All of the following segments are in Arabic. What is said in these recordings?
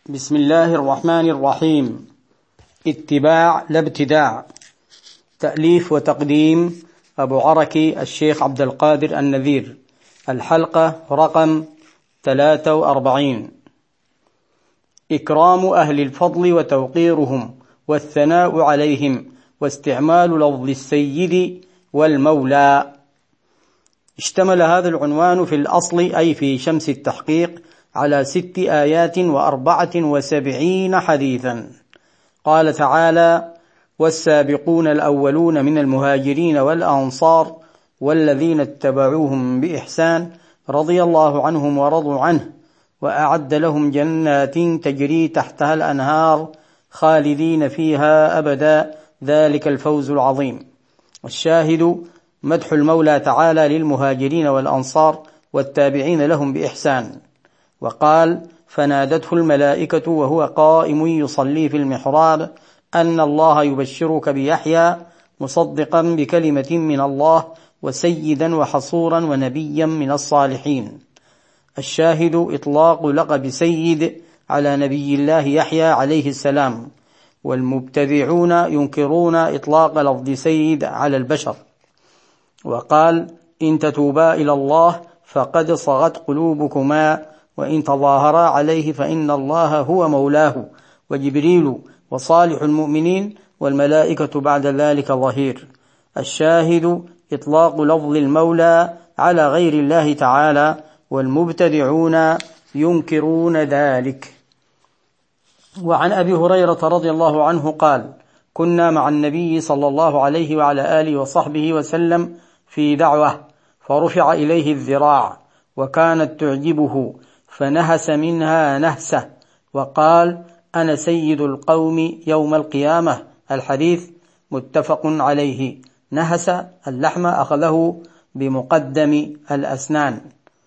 بسم الله الرحمن الرحيم. اتباع لا ابتداع. تأليف وتقديم أبو عركي الشيخ عبد القادر النذير. الحلقة رقم 43. إكرام أهل الفضل وتوقيرهم والثناء عليهم واستعمال لفظ السيد والمولى. اشتمل هذا العنوان في الأصل أي في شمس التحقيق على 6 آيات و74 حديثا. قال تعالى: والسابقون الأولون من المهاجرين والأنصار والذين اتبعوهم بإحسان رضي الله عنهم ورضوا عنه وأعد لهم جنات تجري تحتها الأنهار خالدين فيها أبدا ذلك الفوز العظيم. الشاهد مدح المولى تعالى للمهاجرين والأنصار والتابعين لهم بإحسان. وقال: فنادته الملائكة وهو قائم يصلي في المحراب أن الله يبشرك بيحيى مصدقا بكلمة من الله وسيدا وحصورا ونبيا من الصالحين. الشاهد إطلاق لقب سيد على نبي الله يحيى عليه السلام، والمبتدعون ينكرون إطلاق لفظ سيد على البشر. وقال: إن تتوبا إلى الله فقد صغت قلوبكما وإن تظاهرا عليه فإن الله هو مولاه وجبريل وصالح المؤمنين والملائكة بعد ذلك ظهير. الشاهد إطلاق لفظ المولى على غير الله تعالى، والمبتدعون ينكرون ذلك. وعن أبي هريرة رضي الله عنه قال: كنا مع النبي صلى الله عليه وعلى آله وصحبه وسلم في دعوة فرفع إليه الذراع وكانت تعجبه فنهس منها نهسة وقال: أنا سيد القوم يوم القيامة. الحديث متفق عليه. نهس اللحم أخذه بمقدم الأسنان.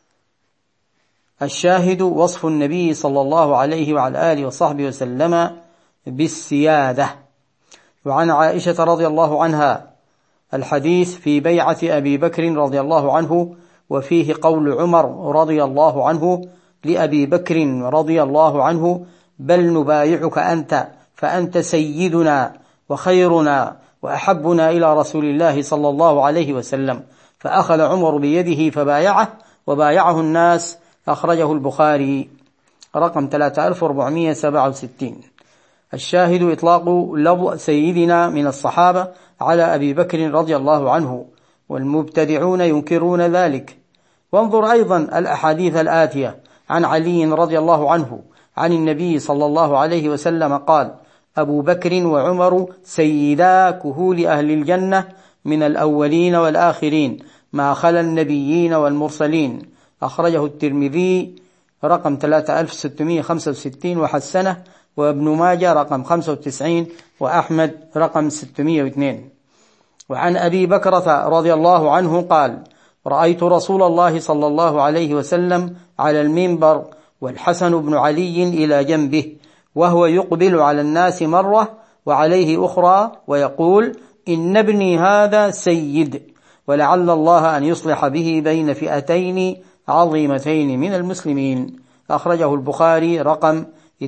الشاهد وصف النبي صلى الله عليه وعلى آله وصحبه وسلم بالسيادة. وعن عائشة رضي الله عنها الحديث في بيعة أبي بكر رضي الله عنه، وفيه قول عمر رضي الله عنه لأبي بكر رضي الله عنه: بل نبايعك أنت فأنت سيدنا وخيرنا وأحبنا إلى رسول الله صلى الله عليه وسلم. فأخذ عمر بيده فبايعه وبايعه الناس. أخرجه البخاري رقم 3467. الشاهد إطلاق لفظ سيدنا من الصحابة على أبي بكر رضي الله عنه، والمبتدعون ينكرون ذلك. وانظر أيضا الأحاديث الآتية عن علي رضي الله عنه عن النبي صلى الله عليه وسلم قال: أبو بكر وعمر سيدا كهول أهل الجنة من الأولين والآخرين ما خلا النبيين والمرسلين. أخرجه الترمذي رقم 3665 وحسنه، وابن ماجه رقم 95، وأحمد رقم 602. وعن أبي بكرة رضي الله عنه قال: رأيت رسول الله صلى الله عليه وسلم على المنبر والحسن بن علي إلى جنبه وهو يقبل على الناس مرة وعليه أخرى ويقول: إن ابني هذا سيد، ولعل الله أن يصلح به بين فئتين عظيمتين من المسلمين. أخرجه البخاري رقم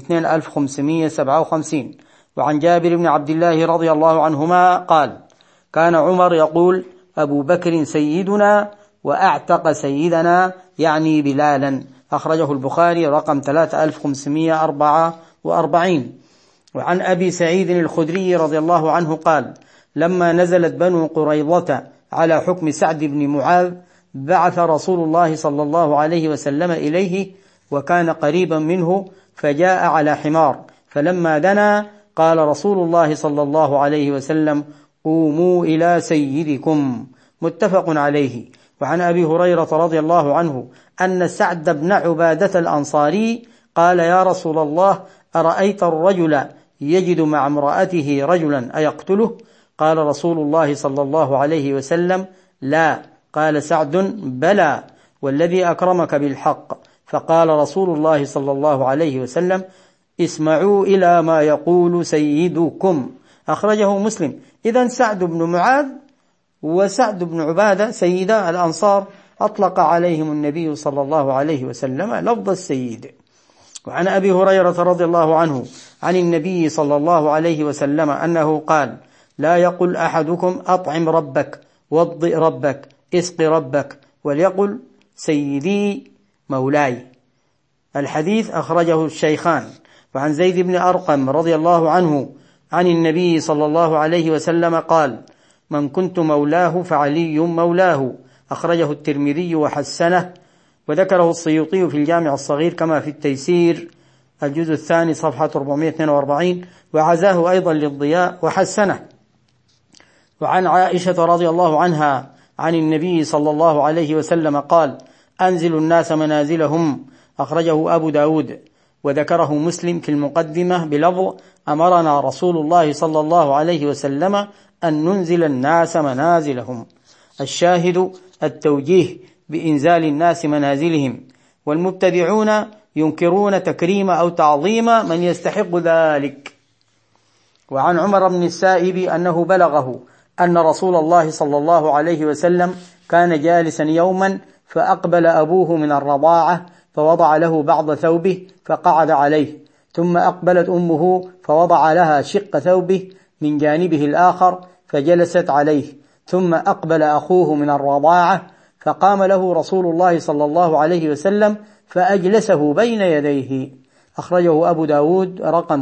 2557. وعن جابر بن عبد الله رضي الله عنهما قال: كان عمر يقول: أبو بكر سيدنا وأعتق سيدنا، يعني بلالا. أخرجه البخاري رقم 3544. وعن أبي سعيد الخدري رضي الله عنه قال: لما نزلت بنو قريظة على حكم سعد بن معاذ بعث رسول الله صلى الله عليه وسلم إليه وكان قريبا منه، فجاء على حمار، فلما دنا قال رسول الله صلى الله عليه وسلم: قوموا إلى سيدكم. متفق عليه. وعن أبي هريرة رضي الله عنه أن سعد بن عبادة الأنصاري قال: يا رسول الله، أرأيت الرجل يجد مع امرأته رجلا أيقتله؟ قال رسول الله صلى الله عليه وسلم: لا. قال سعد: بلى، والذي أكرمك بالحق. فقال رسول الله صلى الله عليه وسلم: اسمعوا إلى ما يقول سيدكم. أخرجه مسلم. إذن سعد بن معاذ وسعد بن عبادة سيدا الأنصار أطلق عليهم النبي صلى الله عليه وسلم لفظ السيد. وعن أبي هريرة رضي الله عنه عن النبي صلى الله عليه وسلم أنه قال: لا يقل أحدكم أطعم ربك، وضئ ربك، اسق ربك، وليقل سيدي مولاي. الحديث أخرجه الشيخان. وعن زيد بن أرقم رضي الله عنه عن النبي صلى الله عليه وسلم قال: من كنت مولاه فعلي مولاه. أخرجه الترمذي وحسنه، وذكره السيوطي في الجامع الصغير كما في التيسير الجزء الثاني صفحة 442، وعزاه أيضا للضياء وحسنه. وعن عائشة رضي الله عنها عن النبي صلى الله عليه وسلم قال: أنزل الناس منازلهم. أخرجه أبو داود، وذكره مسلم في المقدمة بلفظ: أمرنا رسول الله صلى الله عليه وسلم أن ننزل الناس منازلهم. الشاهد التوجيه بإنزال الناس منازلهم، والمبتدعون ينكرون تكريم أو تعظيم من يستحق ذلك. وعن عمر بن السائب أنه بلغه أن رسول الله صلى الله عليه وسلم كان جالسا يوما، فأقبل أبوه من الرضاعة فوضع له بعض ثوبه فقعد عليه، ثم أقبلت أمه فوضع لها شق ثوبه من جانبه الآخر فجلست عليه، ثم أقبل أخوه من الرضاعة فقام له رسول الله صلى الله عليه وسلم فأجلسه بين يديه. أخرجه أبو داود رقم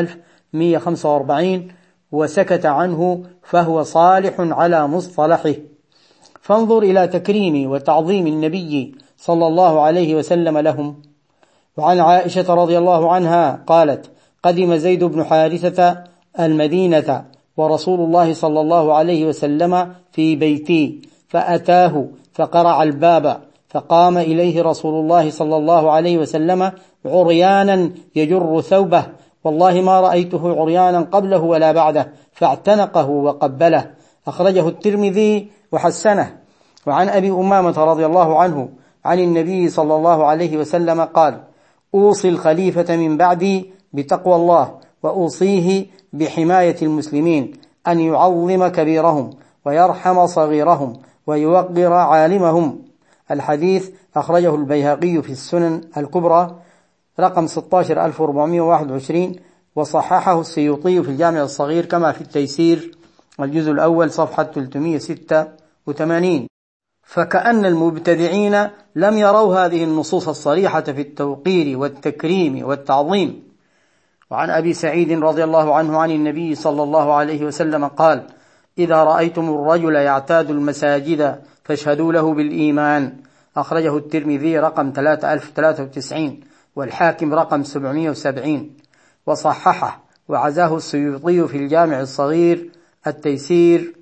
5145، وسكت عنه، فهو صالح على مصطلحه. فانظر إلى تكريم وتعظيم النبي صلى الله عليه وسلم لهم. وعن عائشة رضي الله عنها قالت: قدم زيد بن حارثة المدينة ورسول الله صلى الله عليه وسلم في بيتي، فأتاه فقرع الباب، فقام إليه رسول الله صلى الله عليه وسلم عريانا يجر ثوبه، والله ما رأيته عريانا قبله ولا بعده، فاعتنقه وقبله. أخرجه الترمذي وحسنه. وعن أبي أمامة رضي الله عنه عن النبي صلى الله عليه وسلم قال: أوصي الخليفة من بعدي بتقوى الله، وأوصيه بحماية المسلمين، أن يعظم كبيرهم ويرحم صغيرهم ويوقر عالمهم. الحديث أخرجه البيهقي في السنن الكبرى رقم 16421، وصححه السيوطي في الجامع الصغير كما في التيسير الجزء الأول صفحة 386. فكأن المبتدعين لم يروا هذه النصوص الصريحة في التوقير والتكريم والتعظيم. وعن أبي سعيد رضي الله عنه عن النبي صلى الله عليه وسلم قال: إذا رأيتم الرجل يعتاد المساجد فاشهدوا له بالإيمان. أخرجه الترمذي رقم 3093، والحاكم رقم 770، وصححه وعزاه السيوطي في الجامع الصغير التيسير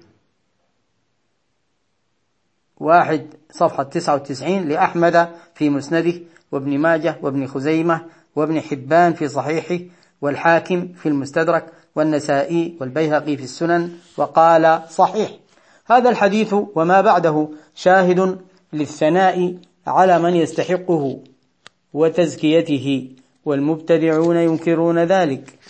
1 صفحة 99 لأحمد في مسنده، وابن ماجه وابن خزيمة وابن حبان في صحيحه، والحاكم في المستدرك، والنسائي والبيهقي في السنن، وقال صحيح. هذا الحديث وما بعده شاهد للثناء على من يستحقه وتزكيته، والمبتدعون ينكرون ذلك.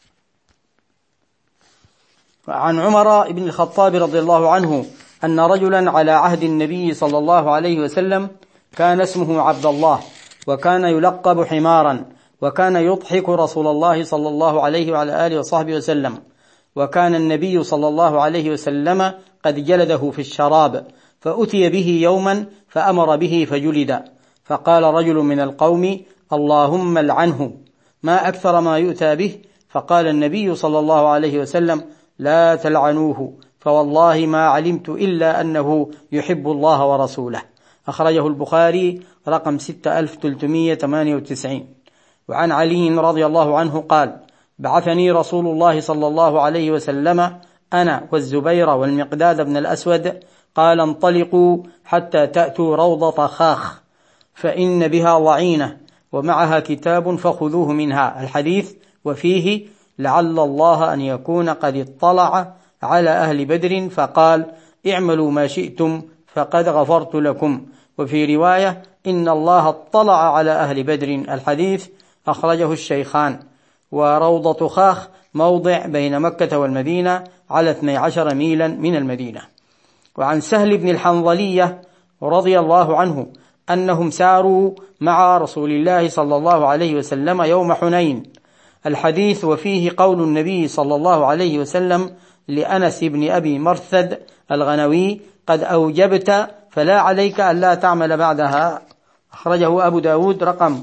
عن عمر بن الخطاب رضي الله عنه أن رجلا على عهد النبي صلى الله عليه وسلم كان اسمه عبد الله، وكان يلقب حمارا، وكان يضحك رسول الله صلى الله عليه وعلى آله وصحبه وسلم، وكان النبي صلى الله عليه وسلم قد جلده في الشراب، فأتي به يوما فأمر به فجلد، فقال رجل من القوم: اللهم العنه، ما أكثر ما يؤتى به. فقال النبي صلى الله عليه وسلم: لا تلعنوه، فوالله ما علمت إلا أنه يحب الله ورسوله. أخرجه البخاري رقم 6398. وعن علي رضي الله عنه قال: بعثني رسول الله صلى الله عليه وسلم أنا والزبير والمقداد بن الأسود، قال: انطلقوا حتى تأتوا روضة خاخ، فإن بها ضعينة ومعها كتاب فخذوه منها. الحديث وفيه: لعل الله أن يكون قد اطلع على أهل بدر فقال: اعملوا ما شئتم فقد غفرت لكم. وفي رواية: إن الله اطلع على أهل بدر. الحديث أخرجه الشيخان. وروضة خاخ موضع بين مكة والمدينة على 12 ميلا من المدينة. وعن سهل بن الحنظلية رضي الله عنه أنهم ساروا مع رسول الله صلى الله عليه وسلم يوم حنين. الحديث وفيه قول النبي صلى الله عليه وسلم لأنس بن أبي مرثد الغنوي: قد أوجبت فلا عليك ألا تعمل بعدها. أخرجه أبو داود رقم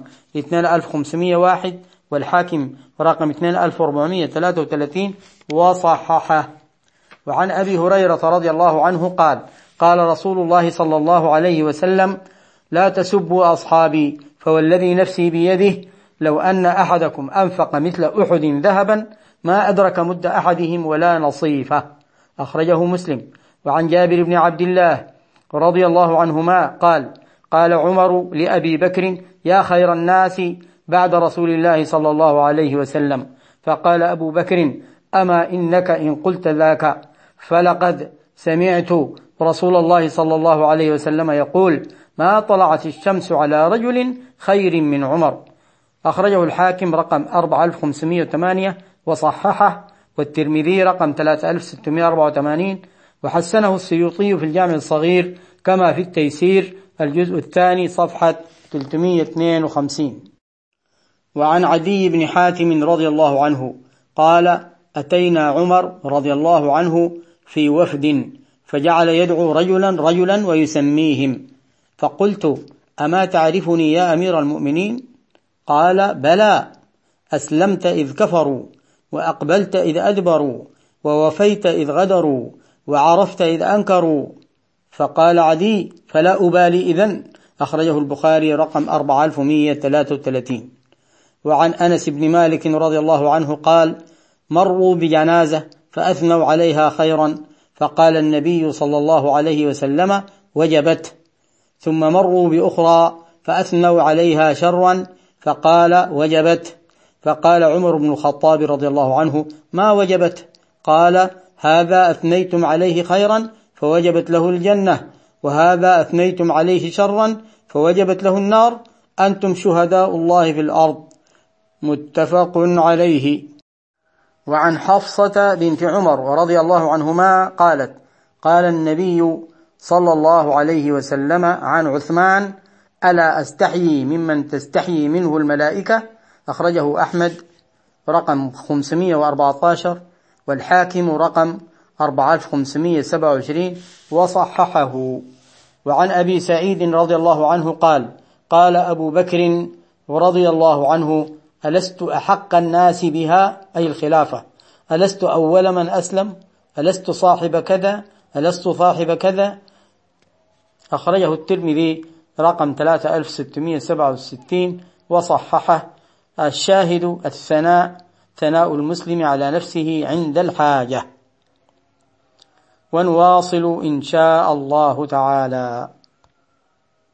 2501 والحاكم رقم 2433 وصححه. وعن أبي هريرة رضي الله عنه قال: قال رسول الله صلى الله عليه وسلم: لا تسبوا أصحابي، فوالذي نفسي بيده لو أن أحدكم أنفق مثل أحد ذهبا ما أدرك مد أحدهم ولا نصيفه. أخرجه مسلم. وعن جابر بن عبد الله رضي الله عنهما قال: قال عمر لأبي بكر: يا خير الناس بعد رسول الله صلى الله عليه وسلم. فقال أبو بكر: أما إنك إن قلت ذاك فلقد سمعت رسول الله صلى الله عليه وسلم يقول: ما طلعت الشمس على رجل خير من عمر. أخرجه الحاكم رقم 4508 وصححه، والترمذي رقم 3684، وحسنه السيوطي في الجامع الصغير كما في التيسير الجزء الثاني صفحة 352. وعن عدي بن حاتم رضي الله عنه قال: أتينا عمر رضي الله عنه في وفد، فجعل يدعو رجلا ويسميهم، فقلت: أما تعرفني يا أمير المؤمنين؟ قال: بلى، أسلمت إذ كفروا، وأقبلت إذ أدبروا، ووفيت إذ غدروا، وعرفت إذ أنكروا. فقال عدي: فلا أبالي إذن. أخرجه البخاري رقم 4133. وعن أنس بن مالك رضي الله عنه قال: مروا بجنازة فأثنوا عليها خيرا، فقال النبي صلى الله عليه وسلم: وجبت. ثم مروا بأخرى فأثنوا عليها شرا، فقال: وجبت. فقال عمر بن الخطاب رضي الله عنه: ما وجبت؟ قال: هذا أثنيتم عليه خيرا فوجبت له الجنة، وهذا أثنيتم عليه شرا فوجبت له النار، أنتم شهداء الله في الأرض. متفق عليه. وعن حفصة بنت عمر رضي الله عنهما قالت: قال النبي صلى الله عليه وسلم عن عثمان: ألا أستحيي ممن تستحيي منه الملائكة. أخرجه أحمد رقم 514 والحاكم رقم 4527 وصححه. وعن أبي سعيد رضي الله عنه قال: قال أبو بكر رضي الله عنه: ألست أحق الناس بها، أي الخلافة؟ ألست أول من أسلم؟ ألست صاحب كذا؟ ألست صاحب كذا؟ أخرجه الترمذي رقم 3667 وصححه. الشاهد الثناء، ثناء المسلم على نفسه عند الحاجة. ونواصل إن شاء الله تعالى.